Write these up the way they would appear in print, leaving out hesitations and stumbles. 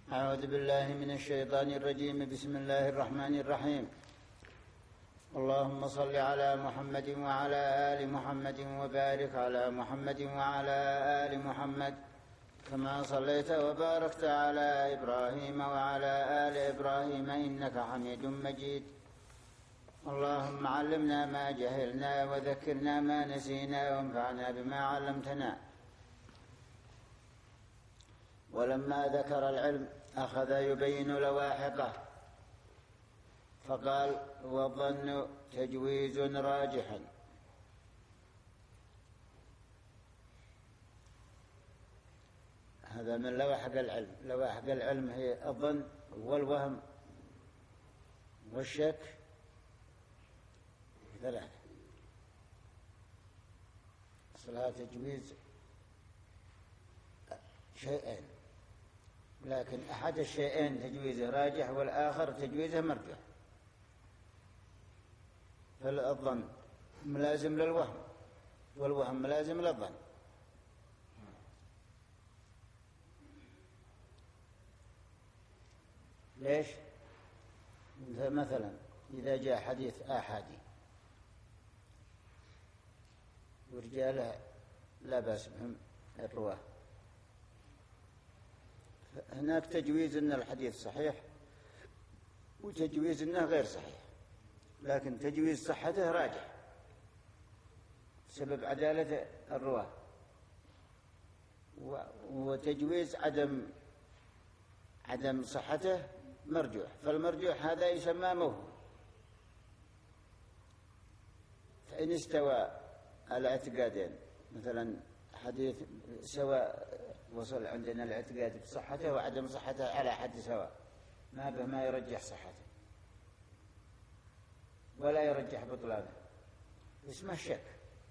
أعوذ بالله من الشيطان الرجيم. بسم الله الرحمن الرحيم. اللهم صل على محمد وعلى آل محمد وبارك على محمد وعلى آل محمد كما صليت وباركت على إبراهيم وعلى آل إبراهيم إنك حميد مجيد. اللهم علمنا ما جهلنا وذكرنا ما نسينا وانفعنا بما علمتنا. ولما ذكر العلم أخذ يبين لواحقه فقال: والظن تجويز راجح. هذا من لواحق العلم. لواحق العلم هي الظن والوهم والشك، ثلاثة. أصلها تجويز شيئين، لكن أحد الشيئين تجويزه راجح والآخر تجويزه مرجح. فالظن ملازم للوهم والوهم ملازم للظن. ليش؟ مثلا إذا جاء حديث آحادي ورجاله لا بأس بهم الرواه، هناك تجويز أن الحديث صحيح وتجويز أنه غير صحيح، لكن تجويز صحته راجح بسبب عدالة الرواه، وتجويز عدم صحته مرجوح. فالمرجوح هذا يسمى موهم. فإن استوى الاعتقادين، مثلا حديث سواء وصل عندنا الاعتقاد بصحته وعدم صحته على حد سواء، ما به ما يرجح صحته ولا يرجح بطلانه، اسمه الشك.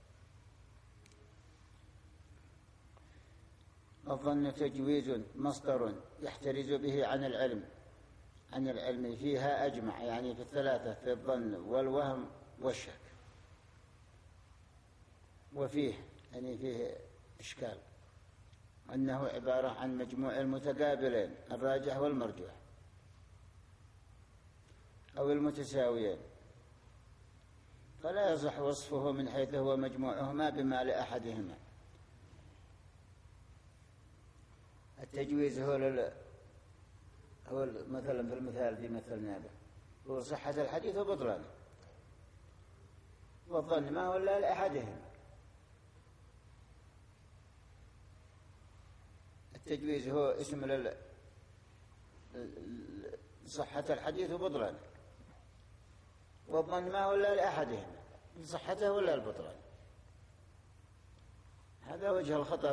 الظن تجويز مصدر يحترز به عن العلم فيها أجمع، يعني في الثلاثة، في الظن والوهم والشك. وفيه يعني فيه إشكال، أنه عبارة عن مجموع المتقابلين الراجح والمرجوح أو المتساويين، فلا يصح وصفه من حيث هو مجموعهما بما لأحدهما. التجويز هو مثلا في المثال في مثلنا به هو صحة الحديث وبطلانه، والظن ما هو إلا لأحدهما. التجويز هو اسم صحة الحديث وبطلانه، والظن ما هو إلا لأحدهما، صحته ولا البطلان. هذا وجه الخطأ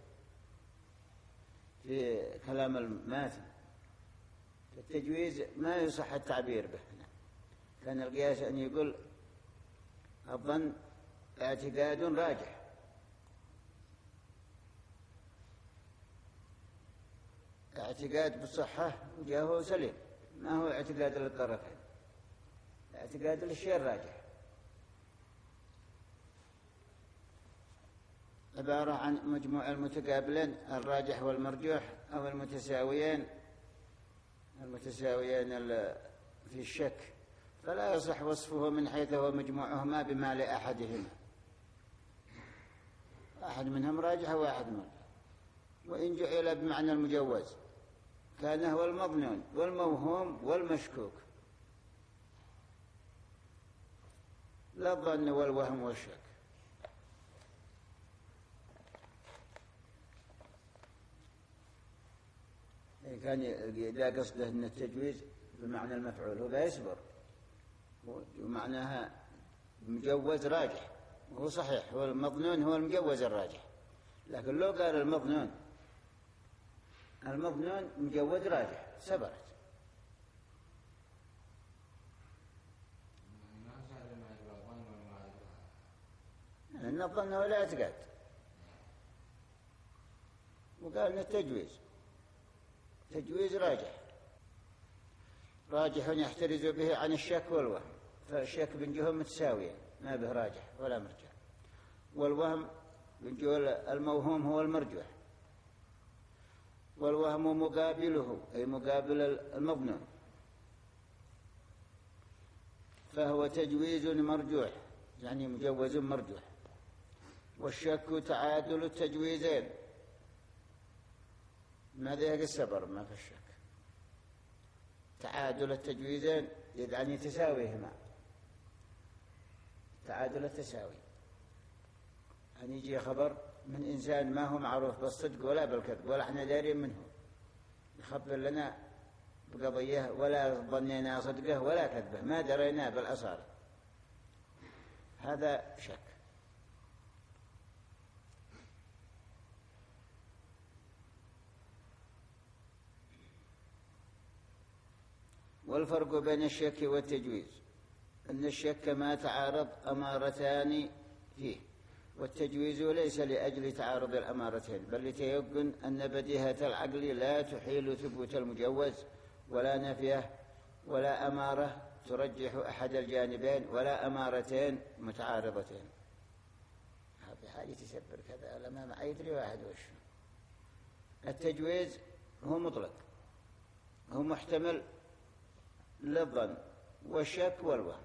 في كلام الماتن. التجويز ما يصح التعبير به. كان القياس أن يقول الظن اعتقاد راجح، اعتقاد بالصحة وجهه سليم، ما هو اعتقاد للطرفين، اعتقاد للشيء الراجح. عبارة عن مجموع المتقابلين الراجح والمرجوح أو المتساويين في الشك، فلا يصح وصفه من حيث هو مجموعهما بما لأحدهما، واحد منهم راجح وواحد مرجوح. وإن جعل بمعنى المجوز كان هو المظنون والموهوم والمشكوك، لا الظن والوهم والشك. كان إذا قصده أن التجويز بمعنى المفعول هو يصبر، ومعناها مجوز راجح، وهو صحيح، هو المظنون هو المجوز الراجح. لكن لو قال المظنون مجوز راجح سبرت. لأن الظن هو لا اعتقاد، وقال أن التجويز تجويز راجح يحترز به عن الشك والوهم. فالشك بنجوه متساوية ما به راجح ولا مرجح، والوهم بنجوه الموهوم هو المرجوح، والوهم مقابله أي مقابل المظنون، فهو تجويز مرجوح يعني مجوز مرجوح. والشك تعادل التجويزين، ماذا يقول السبر ما في الشك، تعادل التجويزين يعني تساويهما، تعادل التساوي. أن يجي خبر من إنسان ما هو معروف بالصدق ولا بالكذب ولا احنا دارين منه، يخبر لنا بقضية ولا ظنينا صدقه ولا كذبه، ما درينا بالأصالة، هذا شك. والفرق بين الشك والتجويز أن الشك ما تعارض أمارتان فيه، والتجويز ليس لأجل تعارض الأمارتين، بل لتيقن أن بديهة العقل لا تحيل ثبوت المجوز ولا نفيه، ولا أمارة ترجح أحد الجانبين، ولا أمارتين متعارضتين. هذه حاجة تسبر كذا لما ما يدري واحد وش. التجويز هو مطلق، هو محتمل للظن والشك والوهم،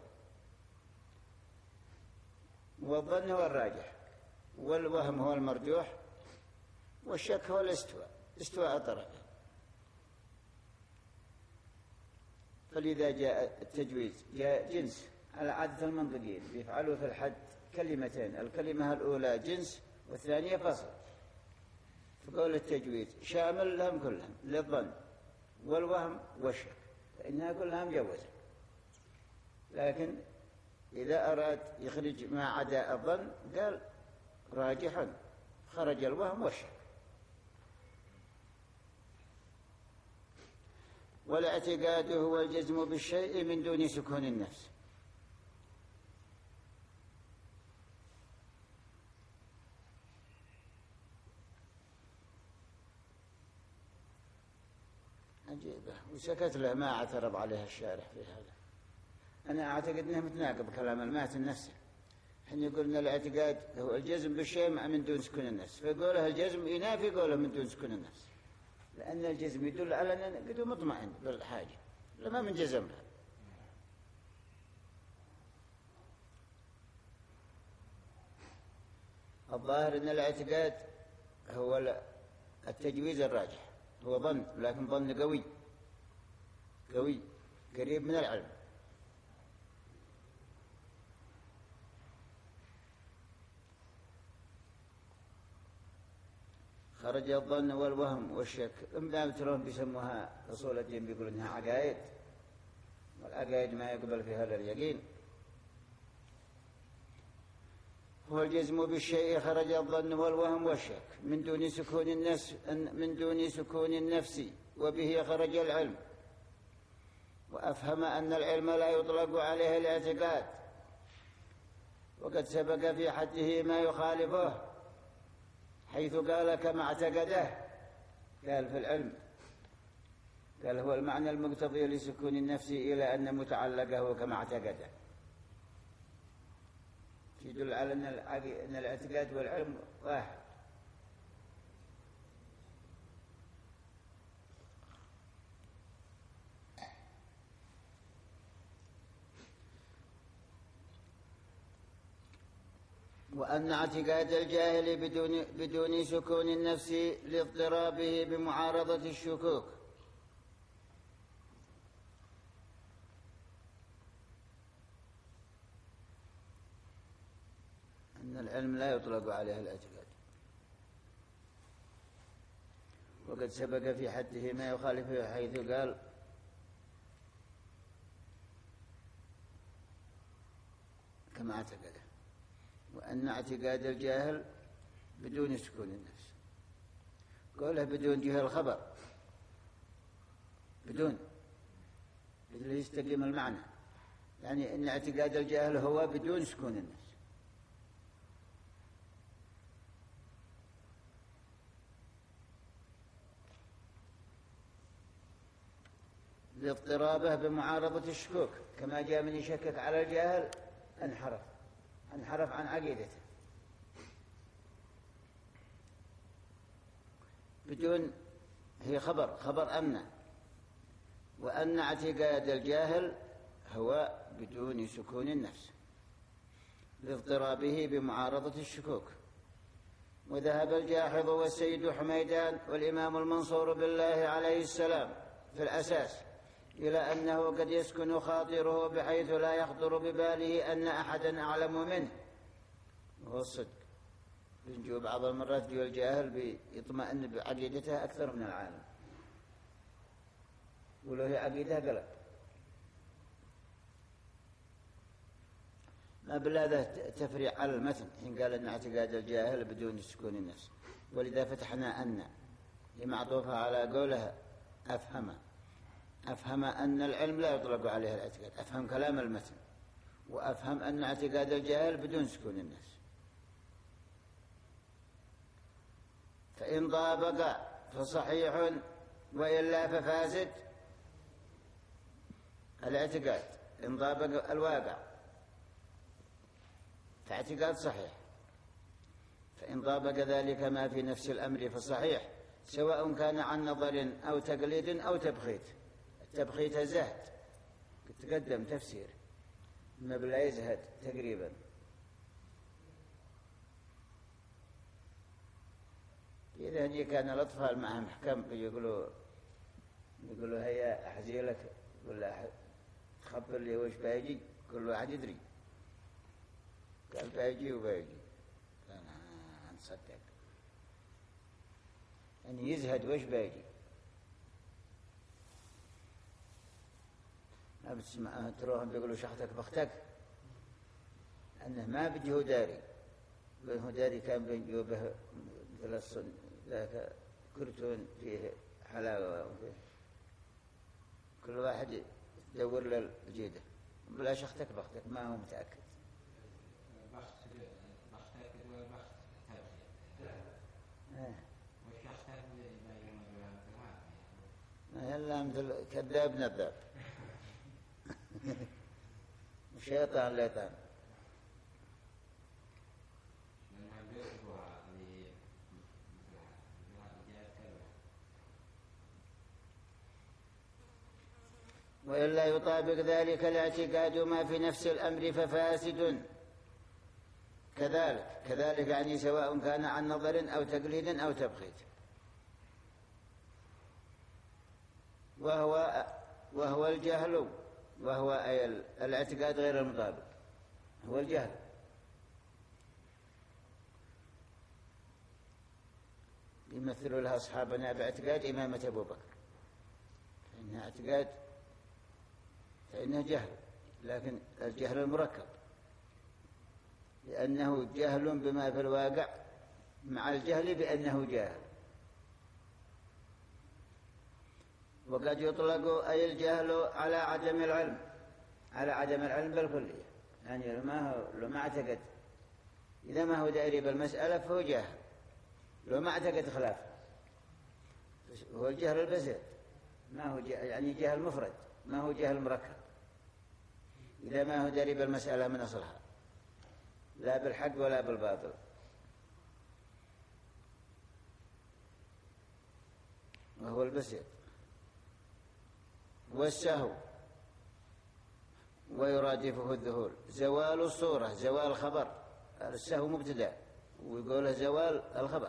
والظن هو الراجح، والوهم هو المرجوح، والشك هو الاستواء، استواء الطرف. فلذا جاء التجويز جاء جنس على عادة المنطقيين، يفعلوا في الحد كلمتين، الكلمة الأولى جنس والثانية فصل، فقول التجويز شامل لهم كلهم، للظن والوهم والشك، فإنها كلها مجوزة. لكن إذا أراد يخرج ما عدا الظن قال راجح، خرج الوهم والشك. والاعتقاد هو الجزم بالشيء من دون سكون النفس. عجيبة، وسكت له ما اعترض عليها الشارح في هذا. أنا أعتقد أنه متناقض كلام الماتن نفسه، حين يقولنا الاعتقاد هو الجزم بالشيء من دون سكون النفس، فيقوله الجزم ينافي قوله من دون سكون النفس، لأن الجزم يدل على أنه قد مطمئن بالحاجة لما من جزمها. الظاهر أن الاعتقاد هو التجويز الراجح، هو ظن، لكن ظن قوي قوي قريب من العلم. خرج الظن والوهم والشك. إما ترون بيسموها أصول الدين، بيقولوا إنها عقائد، والعقائد ما يقبل فيها اليقين. هو الجزم بالشيء خرج الظن والوهم والشك من دون سكون النفس، وبه خرج العلم. وأفهم أن العلم لا يطلق عليه الاعتقاد، وقد سبق في حده ما يخالفه، حيث قال كما اعتقده، قال في العلم، قال هو المعنى المقتضي لسكون النفس إلى أن متعلقه كما اعتقده، يدل على أن الاعتقاد والعلم واحد. وأن اعتقاد الجاهل بدون سكون النفس لاضطرابه بمعارضة الشكوك. أن العلم لا يطلق عليه الاعتقاد، وقد سبق في حده ما يخالفه، حيث قال كما اعتقده. وأن اعتقاد الجاهل بدون سكون النفس، قوله بدون جهة الخبر، بدون يستقيم المعنى، يعني أن اعتقاد الجاهل هو بدون سكون النفس. لاضطرابه بمعارضة الشكوك، كما جاء من يشكك على الجاهل انحرف عن عقيدته. بدون هي خبر أن، وأن اعتقاد الجاهل هو بدون سكون النفس لاضطرابه بمعارضة الشكوك. وذهب الجاحظ والسيد حميدان والإمام المنصور بالله عليه السلام في الأساس إلى أنه قد يسكن خاطره بحيث لا يخطر بباله أن أحدا أعلم منه، وهو الصدق. بنجو بعض المرات جو الجاهل بيطمئن بعقيدته أكثر من العالم، ولو هي عقيدة قلب. ما بالله تفريع على المتن حين قال أن اعتقاد الجاهل بدون سكون النفس. ولذا فتحنا أن لمعطوفها على قولها أفهم أن العلم لا يطلق عليه الاعتقاد، أفهم كلام المتن، وأفهم أن اعتقاد الجاهل بدون سكون النفس. فإن طابق فصحيح وإلا ففاسد. الاعتقاد إن طابق الواقع فاعتقاد صحيح، فإن طابق ذلك ما في نفس الأمر فصحيح، سواء كان عن نظر أو تقليد أو تبخيت. التبخيت زهد، تقدم تفسير، ما بلا يزهد تقريبا. إذا هني كان الأطفال معهم حكم يقولوا هيا أحزي لك ولا تخبر لي وش بيجي، كل واحد يدري قال بيجي وبيجي، أنا نصدق يعني يزهد وش بيجي. ما بتسمع تروحهم بيقولوا شحتك بختك، أنه ما بيجي هو داري، هو داري كان بينجوبه مثل ذاك كرتون فيه حلاوة وفيه كل واحد يدور له الجيدة، بلا شختك بختك ما هو متأكد. يلا مثل كذاب نذاب وشيطان ليطان. وإلا يطابق ذلك الاعتقاد ما في نفس الأمر ففاسد. كذلك يعني سواء كان عن نظر أو تقليد أو تبخيت. وهو الجهل، وهو أي الاعتقاد غير المطابق، هو الجهل. يمثل لها أصحابنا باعتقاد إمامة أبو بكر، فإنها اعتقاد، فإنه جهل، لكن الجهل المركب، لأنه جهل بما في الواقع مع الجهل بأنه جاهل. وقد يطلق أي الجهل على عدم العلم بالكلية، يعني لو ما اعتقد، إذا ما هو داري بالمسألة فهو جاهل، لو ما اعتقد خلافه هو الجهل البسيط، ما هو يعني جهل مفرد، ما هو جهل مركب. إذا ما هو داري بالمسألة من أصلها، لا بالحق ولا بالباطل. وهو البسيط. والسهو ويرادفه الذهول، زوال الصورة، زوال الخبر. السهو مبتدأ ويقوله زوال الخبر.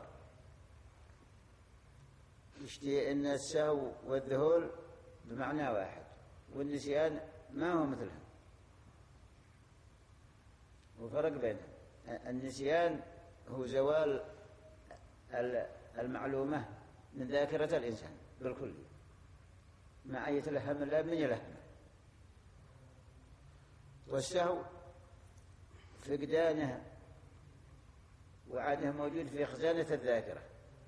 يشتي أن السهو والذهول بمعنى واحد، والنسيان ما هو مثلهم، وفرق بينهم. النسيان هو زوال المعلومة من ذاكرة الإنسان بالكلية، مع يتلهم الله من يلهمه. والسهو فقدانه وعاده موجود في خزانة الذاكرة،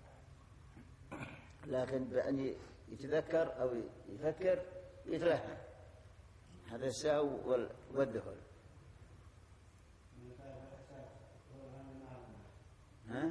لكن بأن يتذكر أو يفكر يتلهم، هذا السهو والذهول. ها؟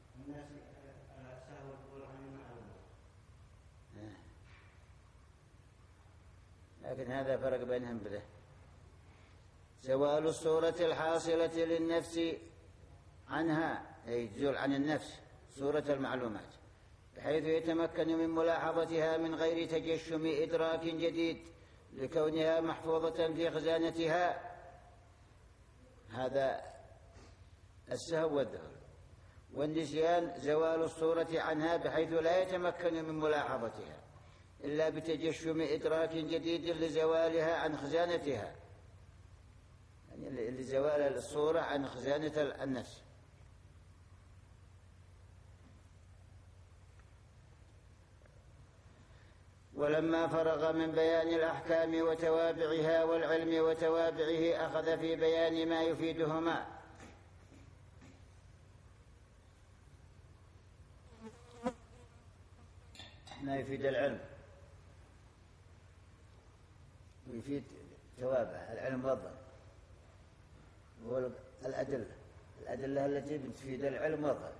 لكن هذا فرق بينهم بذه. زوال الصورة الحاصلة للنفس عنها، أي تزول عن النفس صورة المعلومات بحيث يتمكن من ملاحظتها من غير تجشم إدراك جديد لكونها محفوظة في خزانتها. هذا السهو والذهول. والنسيان زوال الصورة عنها بحيث لا يتمكن من ملاحظتها إلا بتجشم إدراك جديد لزوالها عن خزانتها، يعني لزوال الصورة عن خزانة النفس. ولما فرغ من بيان الأحكام وتوابعها والعلم وتوابعه أخذ في بيان ما يفيدهما. ما يفيد العلم ويفيد توابع العلم والظن، الأدلة التي تفيد العلم والظن.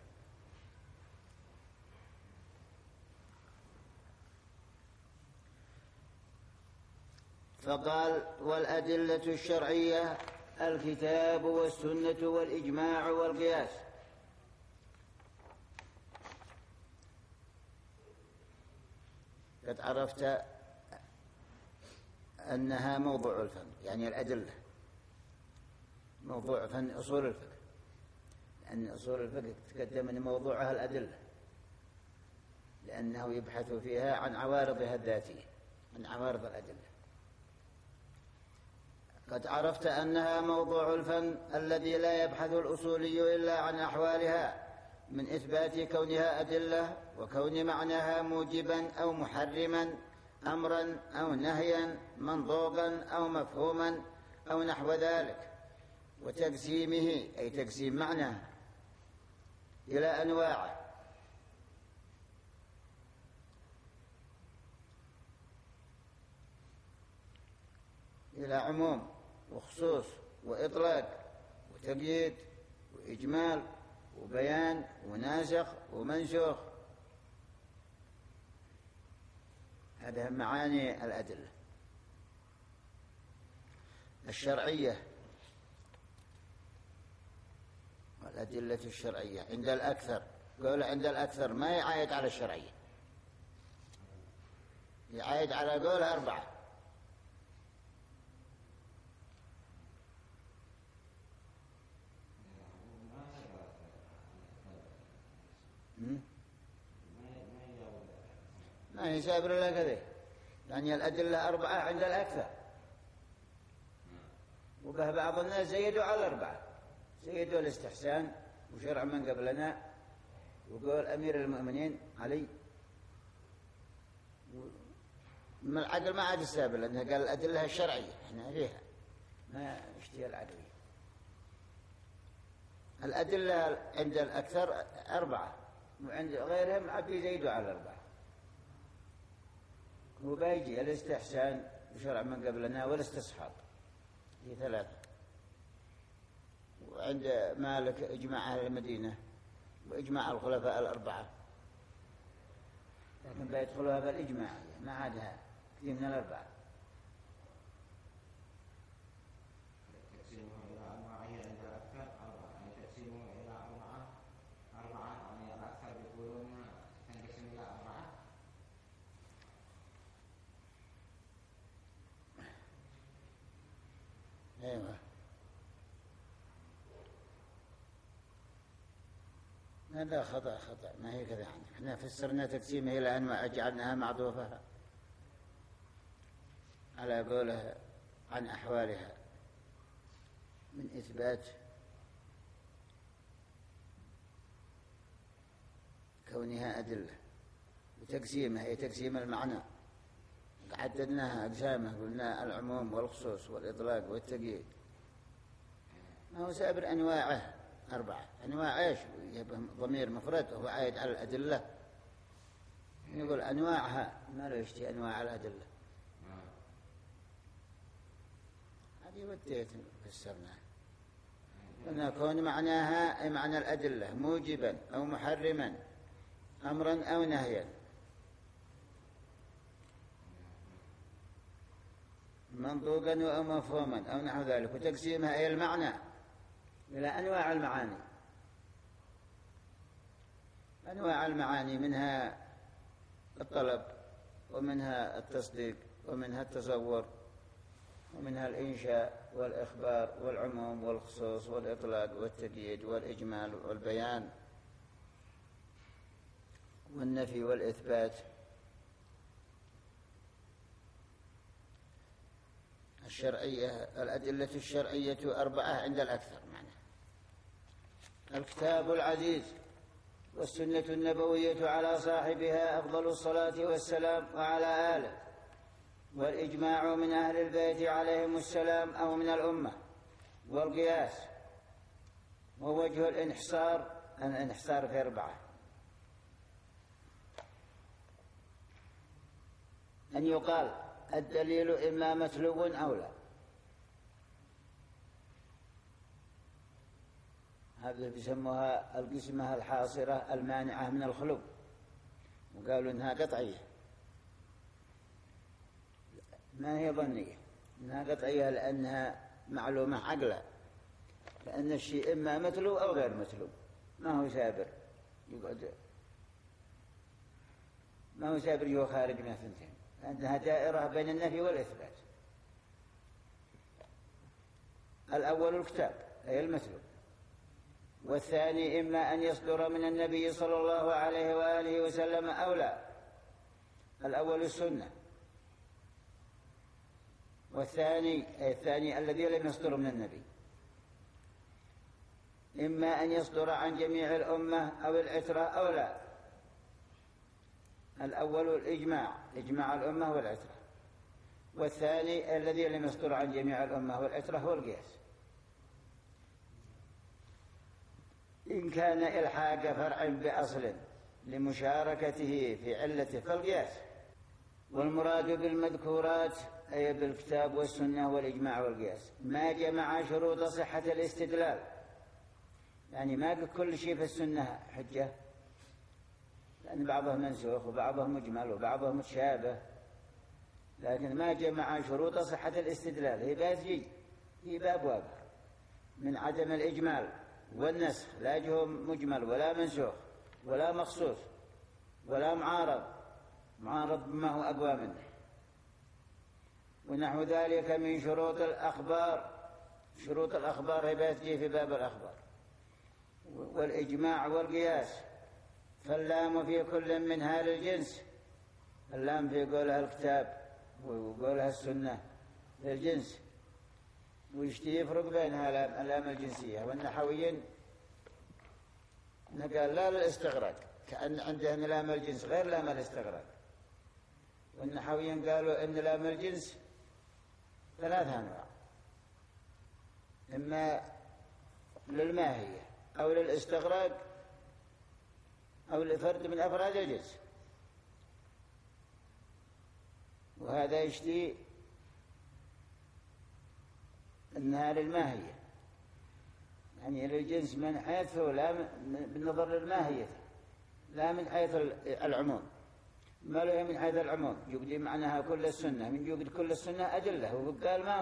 فقال: والأدلة الشرعية الكتاب والسنة والإجماع والقياس. قد عرفت أنها موضوع الفن، يعني الأدلة موضوع فن أصول الفقه، لأن أصول الفقه تقدم أن موضوعها الأدلة، لأنه يبحث فيها عن عوارضها الذاتية، عن عوارض الأدلة. قد عرفت أنها موضوع الفن الذي لا يبحث الأصولي إلا عن أحوالها من إثبات كونها أدلة وكون معناها موجبا أو محرما، أمرا أو نهيا، منطوقا أو مفهوما أو نحو ذلك، وتقسيمه أي تقسيم معناه إلى أنواع، إلى عموم وخصوص وإطلاق وتقييد وإجمال وبيان وناسخ ومنسوخ. هذه معاني الأدلة الشرعية. والأدلة الشرعية عند الأكثر، قول عند الأكثر ما يعايد على الشرعية، يعايد على قول 4. ما هي سابر إلا كذا، يعني الأدلة 4 عند الأكثر، وبه بعض الناس زيدوا على 4، زيدوا الاستحسان وشرع من قبلنا وقول أمير المؤمنين علي. من العدل ما عاد السابر، لأنه قال الأدلة الشرعية احنا فيها ما اشتهي العدوية. الأدلة عند الأكثر 4، وعند غيرهم عاد يزيدوا على 4. وبيجي الاستحسان وشرع من قبلنا والاستصحاب هي 3. وعند مالك إجماع أهل المدينة وإجماع الخلفاء 4، لكن بيدخلوا هذا الإجماع ما عادها كثير من 4. تقسيمهم إلى أنواع عند الأكثر 4، يعني تقسيمهم إلى أنواع 4، يعني الأكثر يقولون تنقسم إلى 4. أيوة، هذا خطأ ما هي كذا. يعني احنا فسرنا تقسيمه إلى أنواع، جعلناها معطوفة على قوله عن أحوالها من إثبات كونها أدلة، وتقسيمها هي تقسيم المعنى، عددناها أقسامه، قلنا العموم والخصوص والإطلاق والتقييد. ما هو سائر أنواعه 4. أنواع إيش؟ ضمير مفرد وهو عايد على الأدلة، يقول أنواعها، ما له يشتي أنواع الأدلة. هذه وديت فسرناها، قلنا كون معناها أي معنى الأدلة موجبا أو محرما، أمرا أو نهيا، منطوقا أو مفهوما أو نحو ذلك، وتقسيمها أي المعنى إلى أنواع المعاني. أنواع المعاني منها الطلب ومنها التصديق ومنها التصور ومنها الإنشاء والإخبار والعموم والخصوص والإطلاق والتقييد والإجمال والبيان والنفي والإثبات. الأدلة الشرعية 4 عند الأكثر معنى الكتاب العزيز والسنة النبوية على صاحبها أفضل الصلاة والسلام وعلى آله، والإجماع من أهل البيت عليهم السلام أو من الأمة، والقياس. ووجه الانحصار في 4 أن يقال الدليل إما متلو أو لا. هذا بيسموها القسمة الحاصرة المانعة من الخلو، وقالوا إنها قطعية، ما هي ظنية، إنها قطعية لأنها معلومة عقلا، لأن الشيء إما متلو أو غير متلو، ما هو سابر يقعد، ما هو سابر يخارج من الثنتين، لأنها دائرة بين النفي والإثبات. الأول الكتاب أي المتلو، والثاني إما أن يصدر من النبي صلى الله عليه وآله وسلم أو لا. الأول السنة، والثاني الذي لم يصدر من النبي، إما أن يصدر عن جميع الأمة أو العترة أو لا. الأول الإجماع، إجماع الأمة والعترة، والثاني الذي لم يصدر عن جميع الأمة والعترة هو القياس. إن كان إلحاق فرع بأصل لمشاركته في علته فالقياس. والمراد بالمذكورات أي بالكتاب والسنة والإجماع والقياس ما جمع شروط صحة الاستدلال، يعني ما كل شيء في السنة حجة، لأن بعضه منسوخ وبعضه مجمل وبعضه متشابه، لكن ما جمع شروط صحة الاستدلال هي باب واقع من عدم الإجمال والنسخ، لا جه مجمل ولا منسوخ ولا مخصوص ولا معارض بما هو أقوى منه. ونحو ذلك من شروط الأخبار هي تجي في باب الأخبار. والإجماع والقياس، فاللام في كل منها للجنس، اللام في قولها الكتاب وقولها السنة للجنس، ويشتي يفرق بينها اللام الجنسية. والنحويين قال لا للاستغراق، كأن عندهم لام الجنس غير لام الاستغراق. والنحويين قالوا إن لام الجنس 3 أنواع، إما للماهية أو للاستغراق أو لفرد من أفراد الجنس، وهذا يشتي أنها للماهية، يعني للجنس من حيث لا بالنظر للماهية، لا من حيث العموم، ما له من حيث العموم يقدم معناها كل السنة، من يقد كل السنة أدلة، وقال ما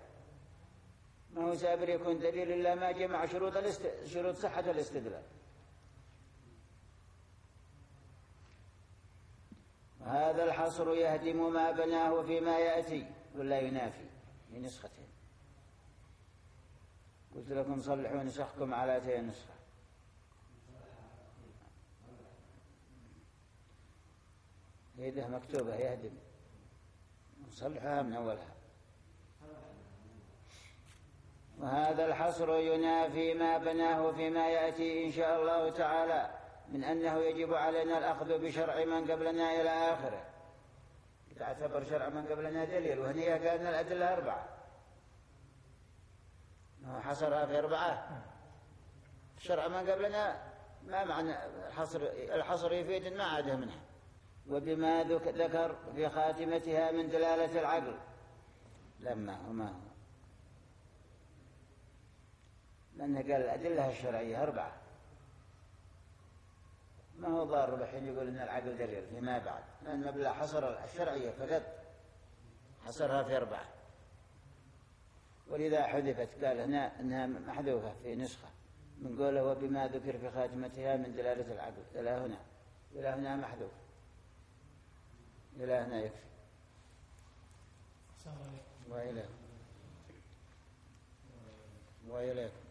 هو سابر يكون دليل إلا ما جمع شروط صحة الاستدلال. هذا الحصر يهدم ما بناه فيما يأتي ولا ينافي في نسختين. قلت لكم صلحوا نسخكم على 2 نسخة. هذه مكتوبة يهدم، نصلحها من أولها. وهذا الحصر ينافي ما بناه فيما يأتي إن شاء الله تعالى من أنه يجب علينا الأخذ بشرع من قبلنا إلى آخره. تعتبر شرع من قبلنا دليل، وهنا قالنا الأدلة 4، حصرها في 4. الشرع من قبلنا ما معنى الحصر يفيد ما عاده منها. وبما ذكر في خاتمتها من دلالة العقل، ما هو لأنه قال الأدلة الشرعية 4، ما هو ضار بحين يقول إن العقل دليل فيما بعد، لأن بلا حصر الشرعية فقط حصرها في 4. ولذا حذفت، قال هنا إنها محذوفة في نسخة من قوله وبما ذكر في خاتمتها من دلالة العقل إلى هنا محذوف، إلى هنا يكفي. وإليكم